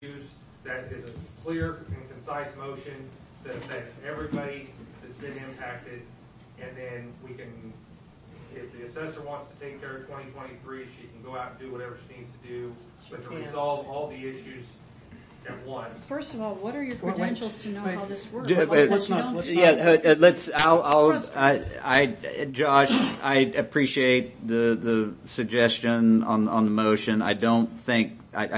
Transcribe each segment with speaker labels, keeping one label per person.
Speaker 1: that is a clear and concise motion that affects everybody that's been impacted, and then we can, if the assessor wants to take care of 2023, she can go out and do whatever she needs to do, but to resolve all the issues at once.
Speaker 2: First of all, what are your credentials to know how this works?
Speaker 3: Josh, I appreciate the suggestion on the motion. I don't think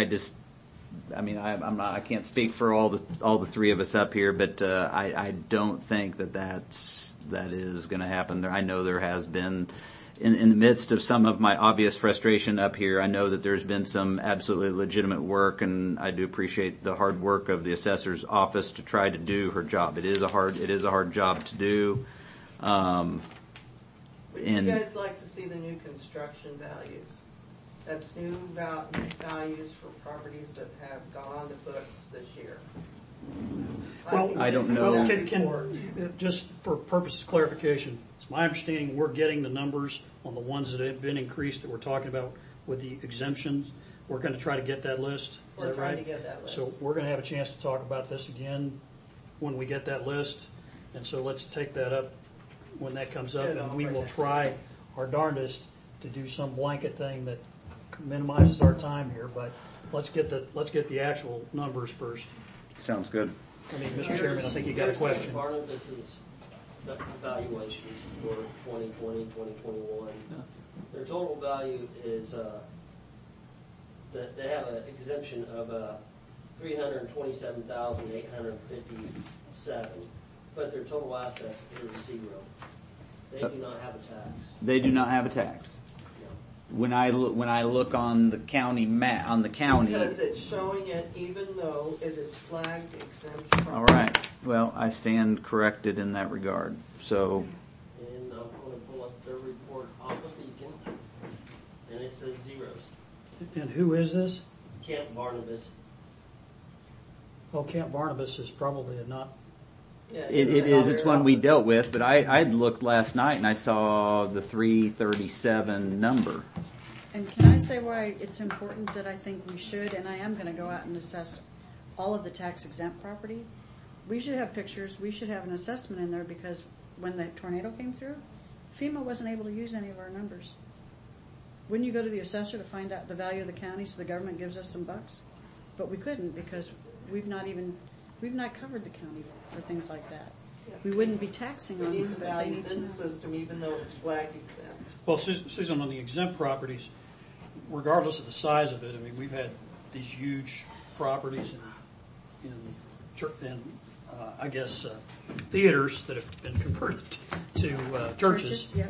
Speaker 3: I can't speak for all the three of us up here, but I don't think that is going to happen. I know there has been, in the midst of some of my obvious frustration up here, I know that there's been some absolutely legitimate work, and I do appreciate the hard work of the assessor's office to try to do her job. It is a hard job to do.
Speaker 4: Would you guys like to see the new construction values? That's new values for properties that have gone on the books this year.
Speaker 5: Well,
Speaker 3: I don't know.
Speaker 5: Well, can just for purposes of clarification, it's my understanding we're getting the numbers on the ones that have been increased that we're talking about with the exemptions. We're going to try to get that list. Is that right?
Speaker 4: We're trying to get that list.
Speaker 5: So we're going to have a chance to talk about this again when we get that list. And so let's take that up when that comes up, and we will try our darndest to do some blanket thing that minimizes our time here. But let's get the actual numbers first.
Speaker 3: Sounds good.
Speaker 5: I mean, Mr. Chairman, I think you got a question.
Speaker 6: Barnabas's evaluations for 2020, 2021. Their total value is that they have an exemption of $327,857, but their total assets is zero. They do not have a tax.
Speaker 3: They do not have a tax. When I look on the county map,
Speaker 4: because it's showing it even though it is flagged exempt.
Speaker 3: All right. Well, I stand corrected in that regard. So.
Speaker 6: And I'm going to pull up their report off of Beacon, and it says zeros.
Speaker 5: And who is this?
Speaker 6: Camp Barnabas.
Speaker 5: Oh, Camp Barnabas is probably not.
Speaker 4: Yeah,
Speaker 3: it is. It's one we dealt with, but I looked last night and I saw the 337 number.
Speaker 2: And can I say why it's important that I think we should, and I am going to go out and assess all of the tax exempt property. We should have pictures. We should have an assessment in there, because when the tornado came through, FEMA wasn't able to use any of our numbers. Wouldn't you go to the assessor to find out the value of the county so the government gives us some bucks? But we couldn't, because we've not covered the county for things like that.
Speaker 4: Yeah.
Speaker 2: We wouldn't be taxing on
Speaker 4: the
Speaker 2: them.
Speaker 4: values in the system, even though it's flagged exempt.
Speaker 5: Well, Susan, on the exempt properties, regardless of the size of it, I mean, we've had these huge properties in I guess, theaters that have been converted to churches.
Speaker 2: Yep.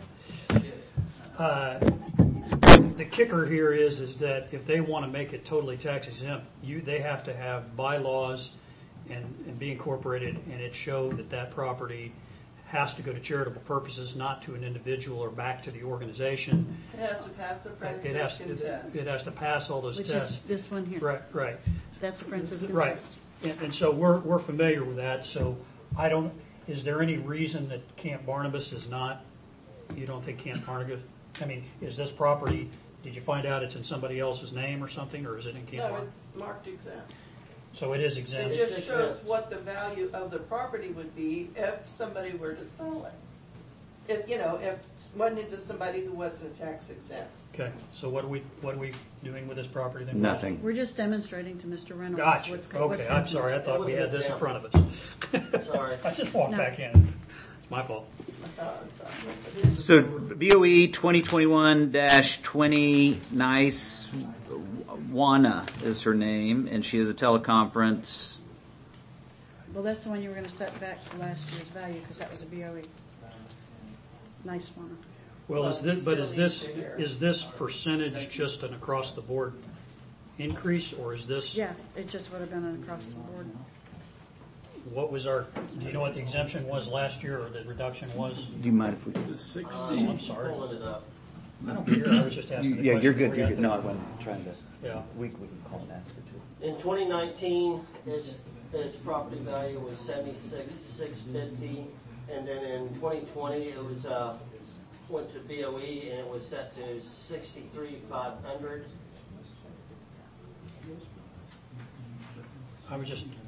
Speaker 5: The kicker here is that if they want to make it totally tax exempt, they have to have bylaws and be incorporated, and it show that property has to go to charitable purposes, not to an individual or back to the organization.
Speaker 4: It has to pass the Franciscan test.
Speaker 5: It has to pass all those
Speaker 2: Which
Speaker 5: tests.
Speaker 2: is this one here.
Speaker 5: Right.
Speaker 2: That's a Franciscan
Speaker 5: test. And so we're familiar with that. So is there any reason that Camp Barnabas is not? You don't think Camp Barnabas? I mean, is this property? Did you find out it's in somebody else's name or something, or is it in Camp Barnabas?
Speaker 4: No, it's marked exempt.
Speaker 5: So it is exempt.
Speaker 4: It just shows what the value of the property would be if somebody were to sell it. If it went into somebody who wasn't tax exempt.
Speaker 5: Okay. So what are we doing with this property then?
Speaker 3: Nothing.
Speaker 2: We're just demonstrating to Mr. Reynolds
Speaker 5: Gotcha.
Speaker 2: what's
Speaker 5: Okay. I'm sorry. I thought we had this in front of us.
Speaker 6: Sorry.
Speaker 5: I just walked back in. It's my fault.
Speaker 3: So BOE 2021-20, Nice Wana is her name, and she is a teleconference.
Speaker 2: Well, that's the one you were going to set back to last year's value, because that was a BOE. Nice one.
Speaker 5: Well, is this percentage just an across the board increase, or is this?
Speaker 2: Yeah, it just would have been an across the board.
Speaker 5: What was do you know what the exemption was last year, or the reduction was?
Speaker 3: Do you mind if we do
Speaker 6: 60?
Speaker 5: I'm sorry.
Speaker 6: Pulling it up.
Speaker 5: I don't care. I was just asking.
Speaker 3: Yeah, you're good. You're good. No, I wasn't trying to.
Speaker 5: Yeah.
Speaker 3: We can call and ask her too.
Speaker 6: In 2019, its property value was $76,650, and then in 2020 it was went to BOE and it was set to $63,500.
Speaker 5: I was just,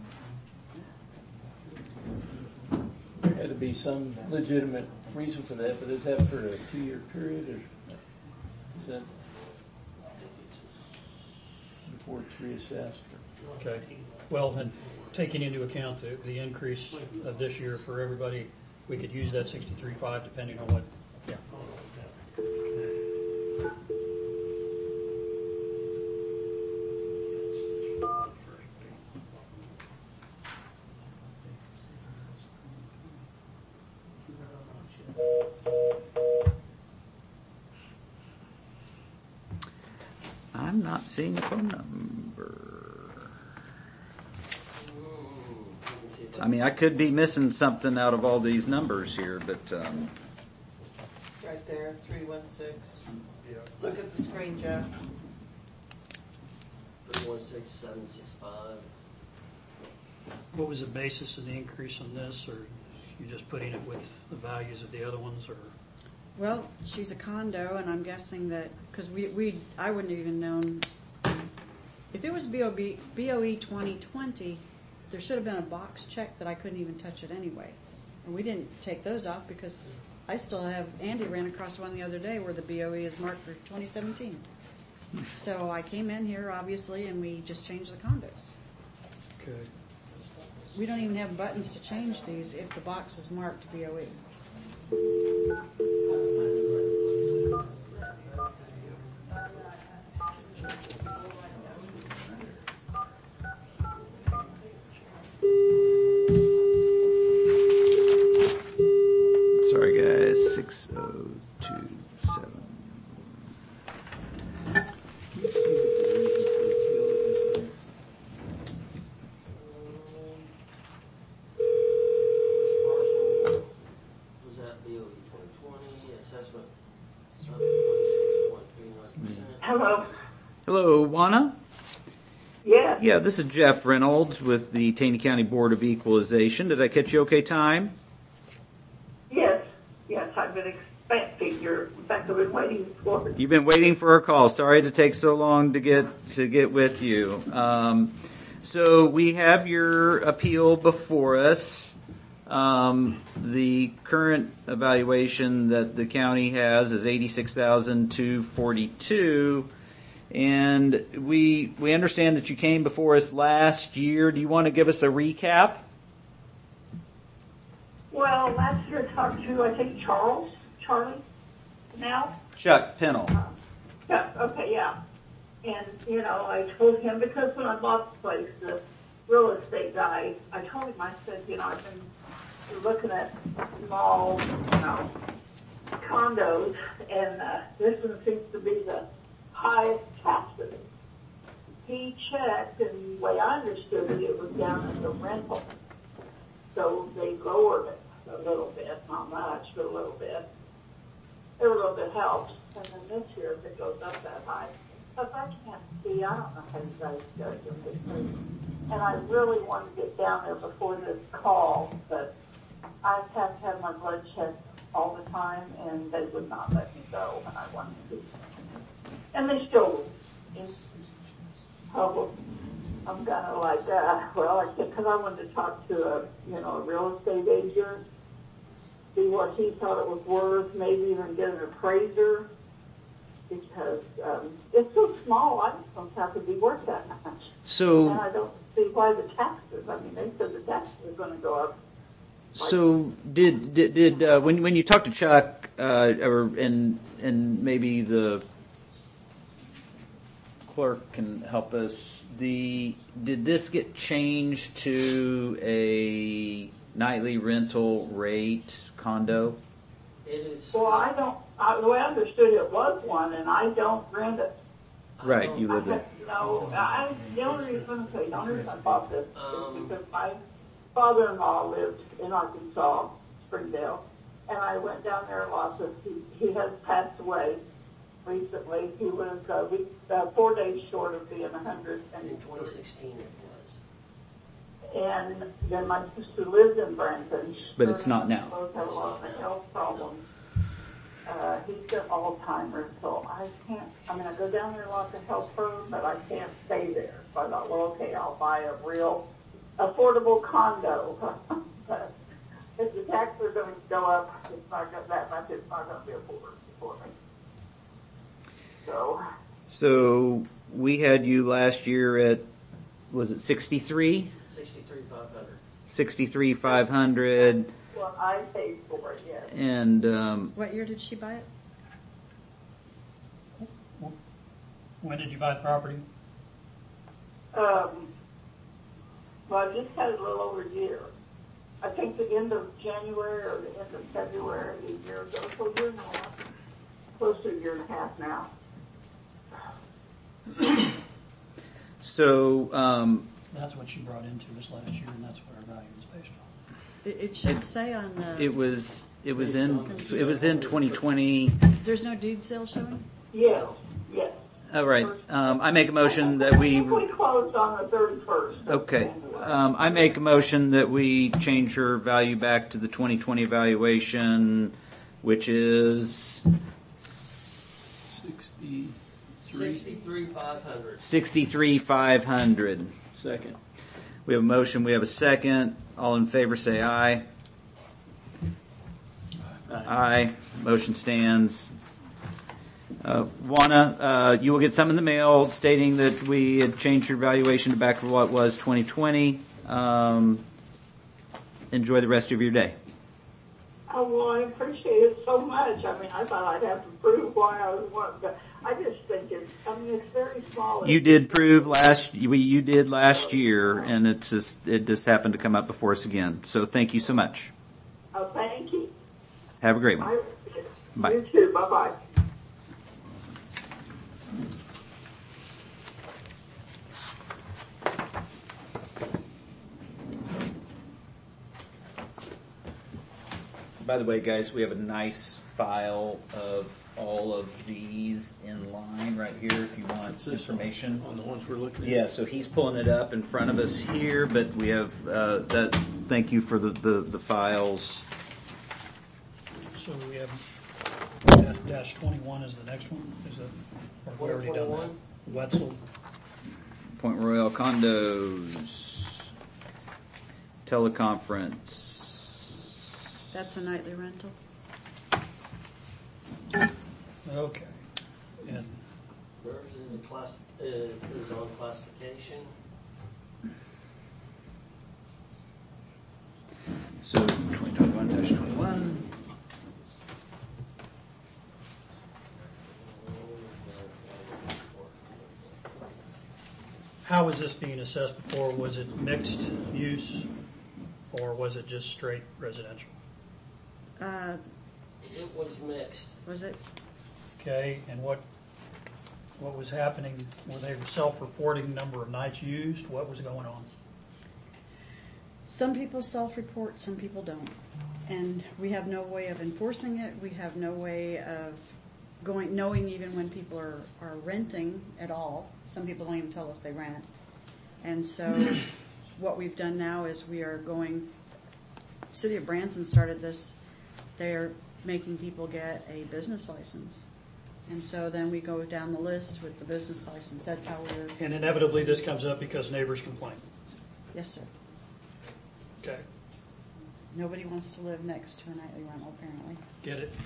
Speaker 7: There had to be some legitimate reason for that, but is that for a 2-year period, or is that before it's reassessed?
Speaker 5: okay. Well, and taking into account the increase of this year for everybody, we could use that 63.5 depending on what, yeah.
Speaker 3: I'm not seeing the phone number. I mean, I could be missing something out of all these numbers here, but
Speaker 4: Right there, 316. Look at the screen, Jeff.
Speaker 6: 316,765.
Speaker 5: What was the basis of the increase on this, or you just putting it with the values of the other ones, or?
Speaker 2: Well, she's a condo, and I'm guessing that, because I wouldn't have even known, if it was BOE 2020, there should have been a box check that I couldn't even touch it anyway. And we didn't take those off because I still have, Andy ran across one the other day where the BOE is marked for 2017. So I came in here, obviously, and we just changed the condos.
Speaker 5: Okay.
Speaker 2: We don't even have buttons to change these if the box is marked BOE.
Speaker 3: sorry guys, 6027.
Speaker 6: Was that BOE 2020 assessment? 26.39%.
Speaker 8: Hello.
Speaker 3: Hello, Juana?
Speaker 8: Yes.
Speaker 3: Yeah, this is Jeff Reynolds with the Taney County Board of Equalization. Did I catch you okay time?
Speaker 8: Yes. Yes. I've been expecting your. In fact, I've been waiting for.
Speaker 3: You've been waiting for a call. Sorry to take so long to get with you. So we have your appeal before us. The current evaluation that the county has is $86,242. And we understand that you came before us last year. Do you want to give us a recap?
Speaker 8: Well, last year I talked to, I think, Charlie now.
Speaker 3: Chuck Pennell.
Speaker 8: Yeah, okay, yeah. And, you know, I told him, because when I bought the place, the real estate guy, I told him, I said, you know, I've been looking at small, you know, condos, and this one seems to be the highest taxes. He checked, and the way I understood it, it was down in the rental. So they lowered it a little bit, not much, but a little bit. Every little bit helps. And then this year, if it goes up that high, but I can't see, I don't know how you guys judge them this week. And I really wanted to get down there before this call, but I've had to have my blood checked all the time, and they would not let me go, and I wanted to. And they still public. I'm kind of like, well, I can't, because I wanted to talk to a real estate agent, see what he thought it was worth, maybe even get an appraiser, because it's so small, I just don't have to be worth that much.
Speaker 3: So,
Speaker 8: and I don't see why the taxes, I mean, they said the taxes are going to go up.
Speaker 3: so did when you talked to Chuck, and maybe the clerk can help us, did this get changed to a nightly rental rate condo?
Speaker 6: It is.
Speaker 8: Well, the way I understood it was one, and I don't rent it.
Speaker 3: Right, you live there.
Speaker 8: No, the only reason I bought this is because my father-in-law lived in Arkansas, Springdale, and I went down there a lot. He has passed away recently. He was 4 days short of being 100.
Speaker 6: In 2016 it was.
Speaker 8: And then my sister lived in Branson.
Speaker 3: But it's not now.
Speaker 8: Both have a lot of health problems. he's got Alzheimer's, so I go down there a lot to help her, but I can't stay there. So I thought, well, okay, I'll buy a real affordable condo. But if the taxes are going to go up, it's not going that much. It's not going to be affordable for me.
Speaker 3: So we had you last year at, was it 63?
Speaker 6: 63,500.
Speaker 3: 63,500.
Speaker 8: Well, I paid for it, yes.
Speaker 3: And
Speaker 2: What year did she buy it?
Speaker 5: When did you buy the property?
Speaker 8: Well, I just had it a little over a year. I think the end of January or the end of February a year ago, so a year and a half, close to a year and a half now.
Speaker 3: so
Speaker 5: That's what she brought into us last year, and that's what our value was based on.
Speaker 2: It should say on the.
Speaker 3: it was in 2020.
Speaker 2: There's no deed sale showing?
Speaker 8: Yes, yes.
Speaker 3: All right. I make a motion that
Speaker 8: I
Speaker 3: we.
Speaker 8: think we closed on the 31st.
Speaker 3: Okay. I make a motion that we change her value back to the 2020 valuation, which is
Speaker 6: 63,500.
Speaker 3: 63,500.
Speaker 7: Second.
Speaker 3: We have a motion. We have a second. All in favor, say aye. Aye. Motion stands. Juana, you will get some in the mail stating that we had changed your valuation to back to what was 2020. Enjoy the rest of your day.
Speaker 8: Oh, well, I appreciate it so much. I mean, I thought I'd have to prove why I was one, but I just think it's very small.
Speaker 3: You did prove you did last year, and it just happened to come up before us again. So thank you so much.
Speaker 8: Oh, thank you.
Speaker 3: Have a great one. Bye.
Speaker 8: You too. Bye-bye.
Speaker 3: By the way, guys, we have a nice file of all of these in line right here if you want information.
Speaker 7: On the ones we're looking at?
Speaker 3: Yeah, so he's pulling it up in front of us here, but we have that. Thank you for the files.
Speaker 5: So we have dash 21 is the next one. Is it? Or have we already done that? Wetzel.
Speaker 3: Point Royal condos, teleconference.
Speaker 2: That's a nightly rental.
Speaker 5: Okay. And
Speaker 6: Hers is on classification.
Speaker 3: So 2021-21.
Speaker 5: how was this being assessed before? Was it mixed use, or was it just straight residential?
Speaker 6: It was mixed.
Speaker 2: Was it?
Speaker 5: Okay, and what was happening? Were they self-reporting number of nights used? What was going on?
Speaker 2: Some people self-report, some people don't. And we have no way of enforcing it. We have no way of knowing even when people are renting at all. Some people don't even tell us they rent. And so what we've done now is we are going, City of Branson started this, they're making people get a business license. And so then we go down the list with the business license. That's how we're...
Speaker 5: And inevitably this comes up because neighbors complain.
Speaker 2: Yes, sir.
Speaker 5: Okay,
Speaker 2: Nobody wants to live next to a nightly rental, apparently.
Speaker 5: get it?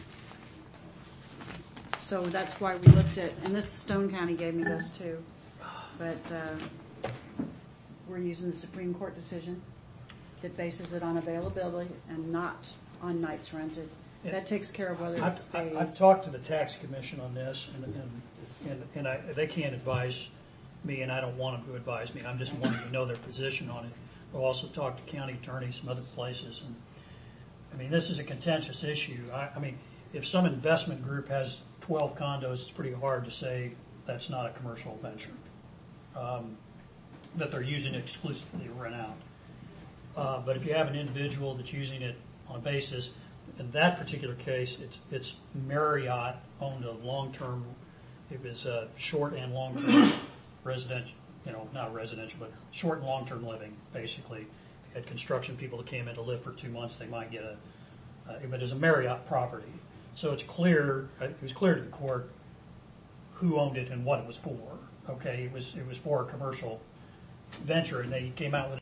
Speaker 2: So that's why we looked at, and this Stone County gave me this too, but we're using the Supreme Court decision that bases it on availability and not on nights rented. That takes care of whether it's
Speaker 5: I've talked to the tax commission on this, and they can't advise me, and I don't want them to advise me. I'm just wanting to know their position on it. I've also talked to county attorneys, some other places, and I mean, this is a contentious issue. I mean, if some investment group has 12 condos, it's pretty hard to say that's not a commercial venture, that they're using it exclusively to rent out. But if you have an individual that's using it on a basis, in that particular case, it's Marriott owned a long-term, it was a short and long-term residential, not residential, but short and long-term living, basically. If you had construction people that came in to live for 2 months, they might get but it's a Marriott property. So it's clear, it was clear to the court who owned it and what it was for. Okay, it was for a commercial venture, and they came out with